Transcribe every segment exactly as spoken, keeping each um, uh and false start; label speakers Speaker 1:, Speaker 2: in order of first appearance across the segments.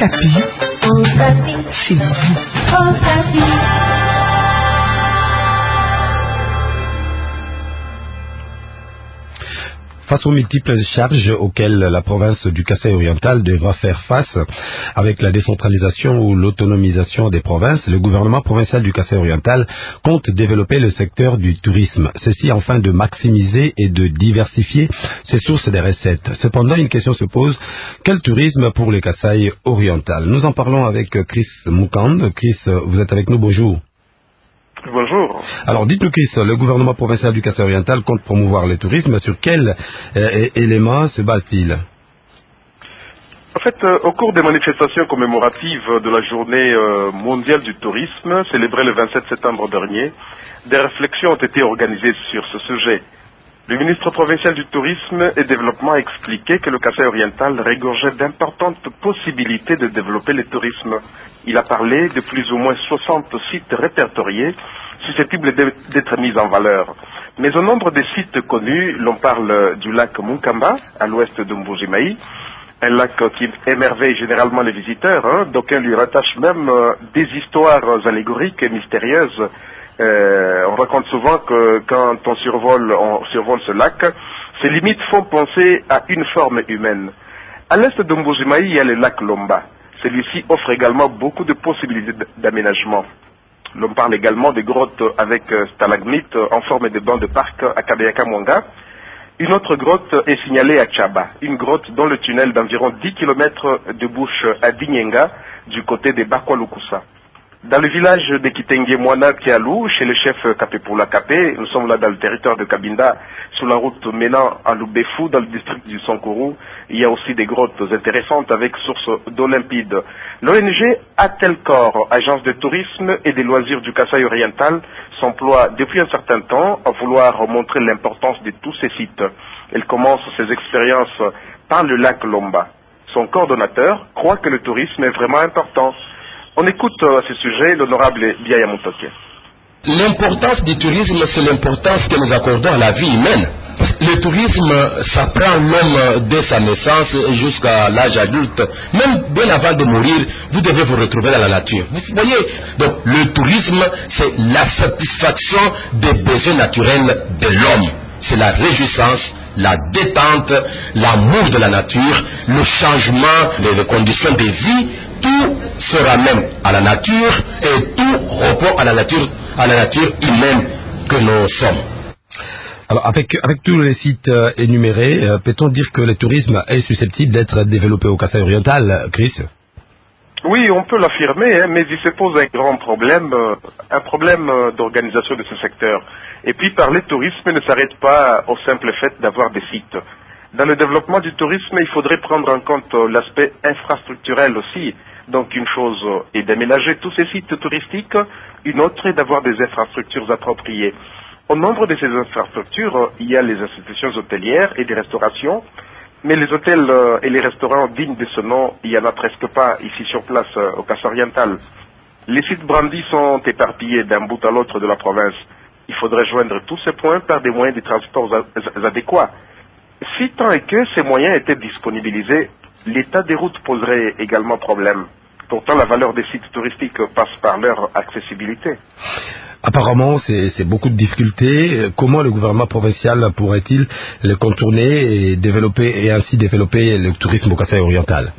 Speaker 1: Okapi. Okapi. Chez vous. Okapi.
Speaker 2: Face aux multiples charges auxquelles la province du Kasaï oriental devra faire face avec la décentralisation ou l'autonomisation des provinces, le gouvernement provincial du Kasaï oriental compte développer le secteur du tourisme. Ceci afin de maximiser et de diversifier ses sources des recettes. Cependant, une question se pose, quel tourisme pour le Kasaï oriental? Nous en parlons avec Chris Moukand. Chris, vous êtes avec nous, bonjour.
Speaker 3: Bonjour.
Speaker 2: Alors dites-nous Chris, le gouvernement provincial du Kasaï oriental compte promouvoir le tourisme. Sur quels euh, éléments se base-t-il?
Speaker 3: En fait, euh, au cours des manifestations commémoratives de la journée euh, mondiale du tourisme, célébrée le vingt-sept septembre dernier, des réflexions ont été organisées sur ce sujet. Le ministre provincial du tourisme et développement a expliqué que le Kasaï oriental regorgeait d'importantes possibilités de développer le tourisme. Il a parlé de plus ou moins soixante sites répertoriés susceptibles d'être mis en valeur. Mais au nombre des sites connus, l'on parle du lac Munkamba, à l'ouest de Mbujimaï, un lac qui émerveille généralement les visiteurs, hein, d'aucuns lui rattachent même euh, des histoires allégoriques et mystérieuses. Euh, on raconte souvent que quand on survole, on survole ce lac, ses limites font penser à une forme humaine. À l'est de Mbujimaï, il y a le lac Lomba. Celui-ci offre également beaucoup de possibilités d'aménagement. L'on parle également des grottes avec stalagmites en forme de bancs de parc à Kabeyaka Mwanga. Une autre grotte est signalée à Tchaba, une grotte dont le tunnel d'environ dix kilomètres de bouche à Dinyenga, du côté de Bakwalukusa. Dans le village de Kitenge Mwana Kialou, chez le chef Kapepula Kapé, nous sommes là dans le territoire de Kabinda, sur la route menant à Lubefu, dans le district du Sankuru. Il y a aussi des grottes intéressantes avec sources d'eau limpide. L'O N G Atelcor, agence de tourisme et des loisirs du Kasaï oriental, s'emploie depuis un certain temps à vouloir montrer l'importance de tous ces sites. Elle commence ses expériences par le lac Lomba. Son coordonnateur croit que le tourisme est vraiment important. On écoute à ce sujet l'honorable Biaya Mutoke.
Speaker 4: L'importance du tourisme, c'est l'importance que nous accordons à la vie humaine. Le tourisme, ça prend l'homme dès sa naissance jusqu'à l'âge adulte. Même bien avant de mourir, vous devez vous retrouver dans la nature. Vous voyez, donc le tourisme, c'est la satisfaction des besoins naturels de l'homme. C'est la réjouissance, la détente, l'amour de la nature, le changement des conditions de vie. Tout se ramène à la nature et tout repose à la nature, à la nature humaine que nous sommes.
Speaker 2: Alors avec, avec tous les sites euh, énumérés, euh, peut-on dire que le tourisme est susceptible d'être développé au Kasaï oriental, Chris?
Speaker 3: Oui, on peut l'affirmer, hein, mais il se pose un grand problème, euh, un problème euh, d'organisation de ce secteur. Et puis parler tourisme ne s'arrête pas au simple fait d'avoir des sites. Dans le développement du tourisme, il faudrait prendre en compte euh, l'aspect infrastructurel aussi. Donc une chose euh, est d'aménager tous ces sites touristiques, une autre est d'avoir des infrastructures appropriées. Au nombre de ces infrastructures, euh, il y a les institutions hôtelières et des restaurations. Mais les hôtels euh, et les restaurants dignes de ce nom, il n'y en a presque pas ici sur place euh, au Kasaï oriental. Les sites brandis sont éparpillés d'un bout à l'autre de la province. Il faudrait joindre tous ces points par des moyens de transport adéquats. Si tant est que ces moyens étaient disponibilisés, l'état des routes poserait également problème. Pourtant, la valeur des sites touristiques passe par leur accessibilité.
Speaker 2: Apparemment, c'est beaucoup de difficultés. Comment le gouvernement provincial pourrait-il les contourner et développer et ainsi développer le tourisme au Kasaï oriental?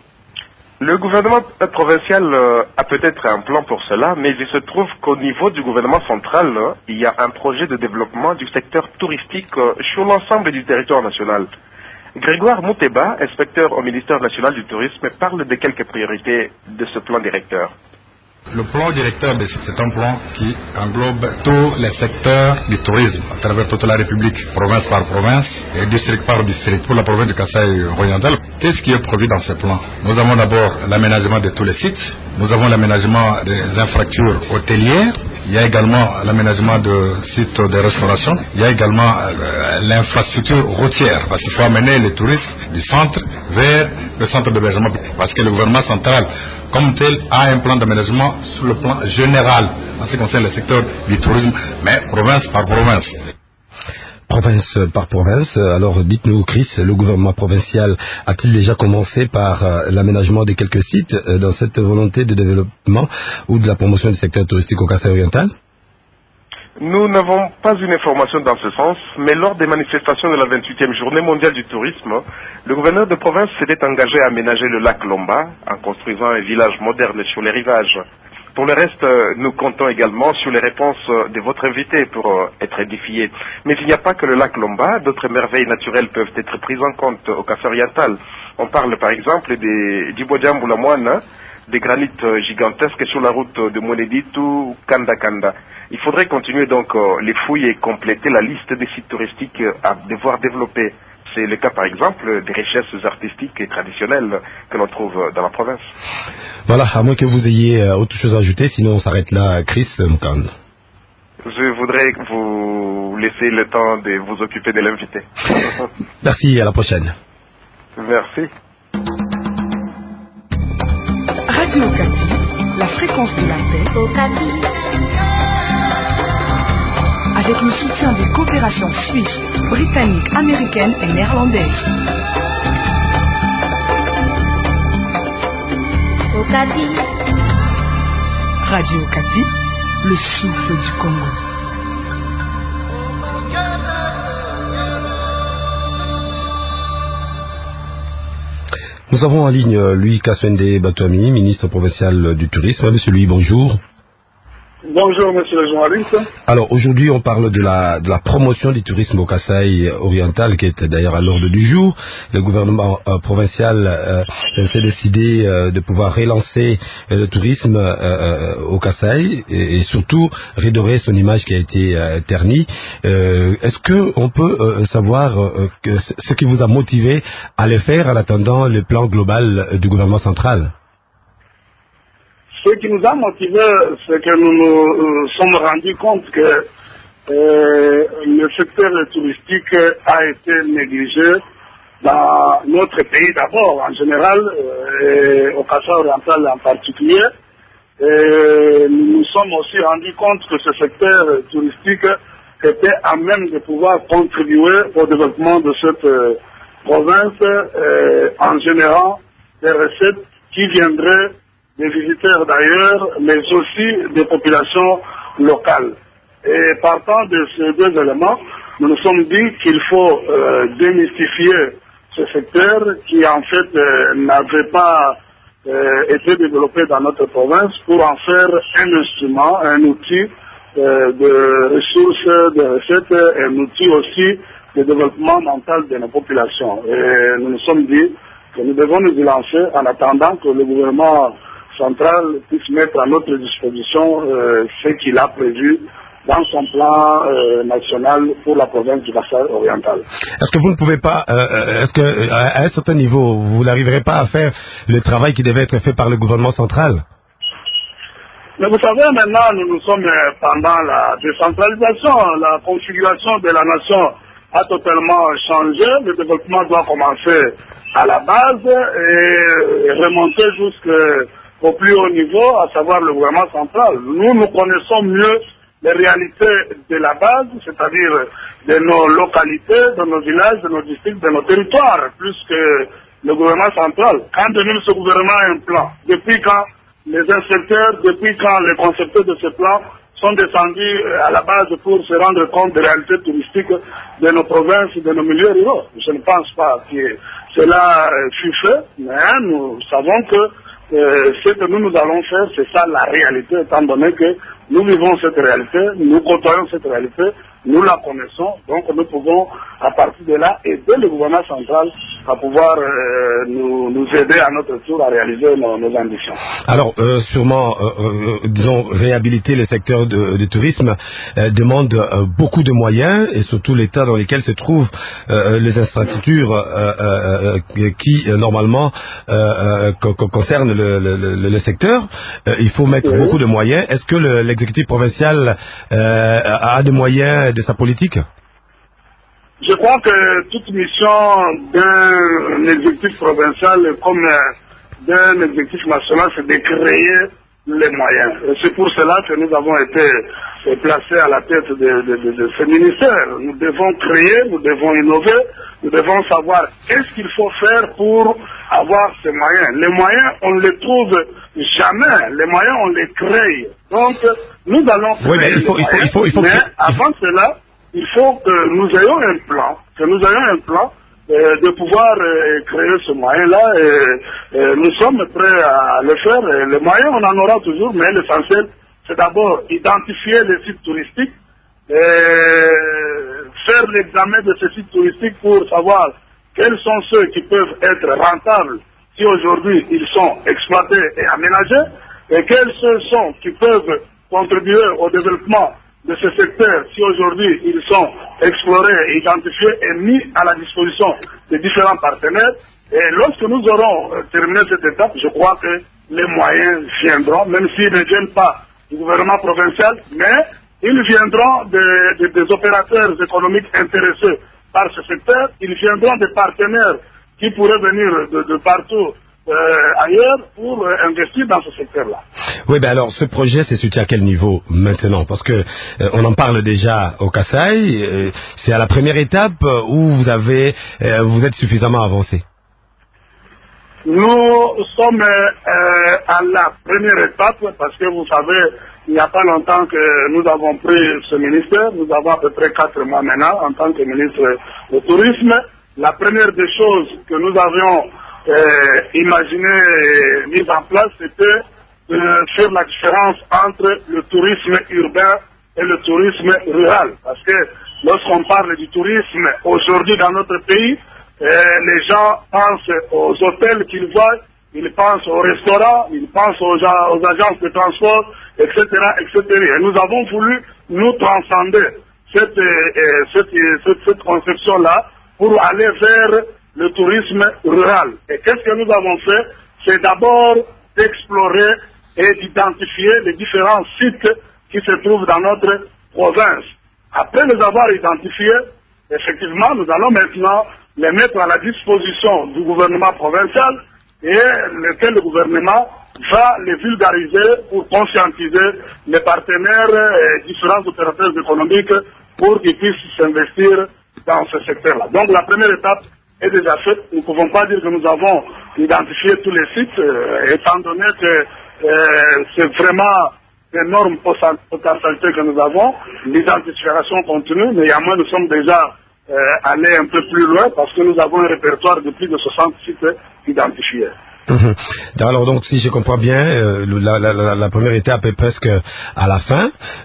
Speaker 3: Le gouvernement provincial a peut-être un plan pour cela, mais il se trouve qu'au niveau du gouvernement central, il y a un projet de développement du secteur touristique sur l'ensemble du territoire national. Grégoire Mouteba, inspecteur au ministère national du tourisme, parle de quelques priorités de ce plan directeur.
Speaker 5: Le plan directeur, c'est un plan qui englobe tous les secteurs du tourisme à travers toute la République, province par province et district par district. Pour la province du Kasaï oriental, qu'est-ce qui est prévu dans ce plan? Nous avons d'abord l'aménagement de tous les sites, nous avons l'aménagement des infrastructures hôtelières, il y a également l'aménagement de sites de restauration, il y a également euh, l'infrastructure routière, parce qu'il faut amener les touristes du centre vers le centre d'hébergement, parce que le gouvernement central, comme tel, a un plan d'aménagement sur le plan général, en ce qui concerne le secteur du tourisme, mais province par province.
Speaker 2: province par province. Alors dites-nous, Chris, le gouvernement provincial a-t-il déjà commencé par euh, l'aménagement de quelques sites euh, dans cette volonté de développement ou de la promotion du secteur touristique au Kasaï oriental?
Speaker 3: Nous n'avons pas une information dans ce sens, mais lors des manifestations de la vingt-huitième journée mondiale du tourisme, le gouverneur de province s'était engagé à aménager le lac Lomba en construisant un village moderne sur les rivages. Pour le reste, nous comptons également sur les réponses de votre invité pour être édifiés. Mais il n'y a pas que le lac Lomba, d'autres merveilles naturelles peuvent être prises en compte au Kasaï oriental. On parle par exemple des Djibouadjamboulamouane, des granites gigantesques sur la route de Mweneditu, Kanda Kanda. Il faudrait continuer donc les fouilles et compléter la liste des sites touristiques à devoir développer. C'est le cas par exemple des richesses artistiques et traditionnelles que l'on trouve dans la province.
Speaker 2: Voilà, à moins que vous ayez autre chose à ajouter, sinon on s'arrête là, Chris Mkan.
Speaker 3: Je voudrais vous laisser le temps de vous occuper de l'invité.
Speaker 2: Merci, à la prochaine.
Speaker 3: Merci.
Speaker 6: Radio Okapi, la fréquence de la paix.
Speaker 1: Okapi.
Speaker 6: Avec le soutien des coopérations suisses, britanniques, américaines et néerlandaises.
Speaker 1: Okapi.
Speaker 6: Radio Okapi, le souffle du Congo.
Speaker 2: Nous avons en ligne Louis Kaswende Batouami, ministre provincial du tourisme. Monsieur Louis, bonjour.
Speaker 7: Bonjour, monsieur le journaliste.
Speaker 2: Alors, aujourd'hui, on parle de la, de la promotion du tourisme au Kasaï oriental, qui est d'ailleurs à l'ordre du jour. Le gouvernement euh, provincial euh, s'est décidé euh, de pouvoir relancer euh, le tourisme euh, au Kasaï et, et surtout redorer son image qui a été euh, ternie. Euh, est-ce qu'on peut euh, savoir euh, que ce qui vous a motivé à le faire en attendant le plan global du gouvernement central?
Speaker 7: Ce qui nous a motivés, c'est que nous nous euh, sommes rendus compte que euh, le secteur touristique a été négligé dans notre pays d'abord, en général, euh, et au Kasaï oriental en particulier. Et nous nous sommes aussi rendus compte que ce secteur touristique était à même de pouvoir contribuer au développement de cette euh, province euh, en générant des recettes qui viendraient des visiteurs d'ailleurs, mais aussi des populations locales. Et partant de ces deux éléments, nous nous sommes dit qu'il faut euh, démystifier ce secteur qui en fait euh, n'avait pas euh, été développé dans notre province pour en faire un instrument, un outil euh, de ressources, de recettes, un outil aussi de développement mental de nos populations. Et nous nous sommes dit que nous devons nous y lancer en attendant que le gouvernement central puisse mettre à notre disposition euh, ce qu'il a prévu dans son plan euh, national pour la province du Kasaï oriental.
Speaker 2: Est-ce que vous ne pouvez pas, euh, est-ce que à un certain niveau, vous n'arriverez pas à faire le travail qui devait être fait par le gouvernement central?
Speaker 7: Mais vous savez, maintenant, nous nous sommes pendant la décentralisation, la configuration de la nation a totalement changé. Le développement doit commencer à la base et remonter jusqu'au plus haut niveau, à savoir le gouvernement central. Nous, nous connaissons mieux les réalités de la base, c'est-à-dire de nos localités, de nos villages, de nos districts, de nos territoires, plus que le gouvernement central. Quand devient ce gouvernement un plan? Depuis quand les inspecteurs, depuis quand les concepteurs de ce plan sont descendus à la base pour se rendre compte des réalités touristiques de nos provinces, de nos milieux ruraux? Je ne pense pas que cela fut fait, mais nous savons que euh, ce que nous, nous allons faire, c'est ça la réalité, étant donné que nous vivons cette réalité, nous côtoyons cette réalité, nous la connaissons, donc nous pouvons, à partir de là, aider le gouvernement central à pouvoir euh, nous, nous aider à notre tour à réaliser nos, nos ambitions.
Speaker 2: Alors, euh, sûrement, euh, euh, disons, réhabiliter le secteur du tourisme euh, demande euh, beaucoup de moyens, et surtout l'état dans lequel se trouvent euh, les infrastructures euh, euh, qui, euh, normalement, euh, euh, concernent le, le, le, le secteur. Euh, il faut mettre oui. beaucoup de moyens. Est-ce que le, l'exécutif provincial euh, a des moyens de sa politique?
Speaker 7: Je crois que toute mission d'un exécutif provincial comme d'un exécutif national, c'est de créer les moyens. Et c'est pour cela que nous avons été est placé à la tête de, de, de, de ce ministère. Nous devons créer, nous devons innover, nous devons savoir qu'est-ce qu'il faut faire pour avoir ces moyens. Les moyens, on ne les trouve jamais. Les moyens, on les crée. Donc, nous allons créer
Speaker 2: oui, mais il faut,
Speaker 7: les
Speaker 2: il faut,
Speaker 7: moyens,
Speaker 2: il faut, il faut
Speaker 7: mais
Speaker 2: que...
Speaker 7: avant cela, il faut que nous ayons un plan, que nous ayons un plan euh, de pouvoir euh, créer ce moyen-là. Et, et nous sommes prêts à le faire. Et les moyens, on en aura toujours, mais l'essentiel, c'est d'abord identifier les sites touristiques, et faire l'examen de ces sites touristiques pour savoir quels sont ceux qui peuvent être rentables si aujourd'hui ils sont exploités et aménagés, et quels ceux sont qui peuvent contribuer au développement de ce secteur si aujourd'hui ils sont explorés, identifiés et mis à la disposition des différents partenaires. Et lorsque nous aurons terminé cette étape, je crois que les moyens viendront, même s'ils ne viennent pas du gouvernement provincial, mais ils viendront de, de, des opérateurs économiques intéressés par ce secteur, ils viendront des partenaires qui pourraient venir de, de partout euh, ailleurs pour euh, investir dans ce secteur-là.
Speaker 2: Oui, ben alors ce projet c'est situé à quel niveau maintenant? Parce que euh, on en parle déjà au Kasaï, euh, c'est à la première étape où vous avez, euh, vous êtes suffisamment avancé.
Speaker 7: Nous sommes euh, à la première étape parce que vous savez, il n'y a pas longtemps que nous avons pris ce ministère, nous avons à peu près quatre mois maintenant en tant que ministre du Tourisme. La première des choses que nous avions euh, imaginé et mise en place, c'était de faire la différence entre le tourisme urbain et le tourisme rural. Parce que lorsqu'on parle du tourisme aujourd'hui dans notre pays, Euh, les gens pensent aux hôtels qu'ils voient, ils pensent aux restaurants, ils pensent aux, aux agences de transport, et cetera, et cetera. Et nous avons voulu nous transcender cette, euh, cette, cette, cette conception-là pour aller vers le tourisme rural. Et qu'est-ce que nous avons fait? C'est d'abord d'explorer et d'identifier les différents sites qui se trouvent dans notre province. Après les avoir identifiés, effectivement, nous allons maintenant les mettre à la disposition du gouvernement provincial et lequel le gouvernement va les vulgariser pour conscientiser les partenaires et différents opérateurs économiques pour qu'ils puissent s'investir dans ce secteur-là. Donc la première étape est déjà faite. Nous ne pouvons pas dire que nous avons identifié tous les sites, euh, étant donné que euh, c'est vraiment d'énormes potentialités que nous avons. L'identification continue, mais à moins nous sommes déjà Euh, aller un peu plus loin parce que nous avons un répertoire de plus de soixante sites identifiés.
Speaker 2: Mmh. Alors donc si je comprends bien, euh, la, la, la, la première étape est presque à la fin.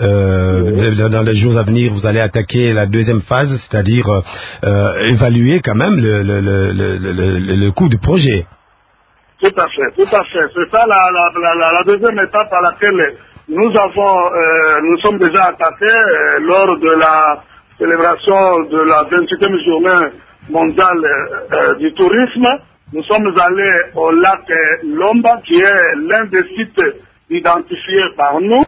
Speaker 2: Euh, oui. Dans les jours à venir, vous allez attaquer la deuxième phase, c'est-à-dire euh, évaluer quand même le, le, le, le, le, le coût du projet.
Speaker 7: Tout à fait, tout à fait. C'est ça la, la, la, la deuxième étape à laquelle nous avons, euh, nous sommes déjà attaqués euh, lors de la célébration de la vingt-huitième journée mondiale euh, du tourisme. Nous sommes allés au lac Lomba, qui est l'un des sites identifiés par nous.